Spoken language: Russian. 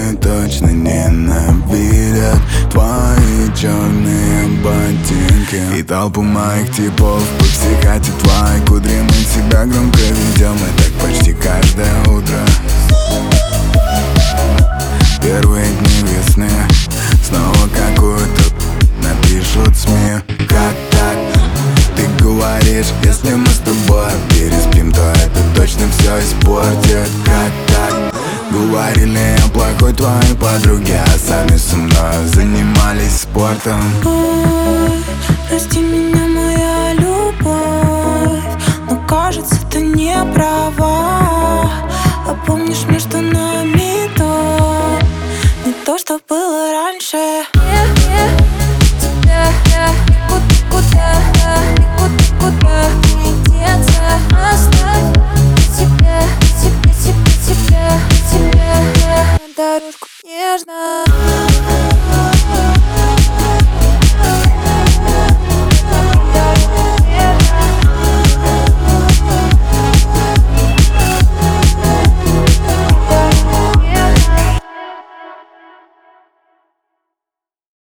Они точно ненавидят твои черные ботинки и толпу моих типов. Подсекать и твои кудри, мы себя громко ведем, и так почти каждое утро. Первые дни весны снова какую-то напишут СМИ. Как так? Ты говоришь, если мы с тобой переспим, то это точно все испортит. Как так? Говорили о плохой твоей подруге, а сами со мной занимались спортом. Ой, прости меня, моя любовь, но кажется, ты не права. А помнишь, между нами то не то, что было раньше.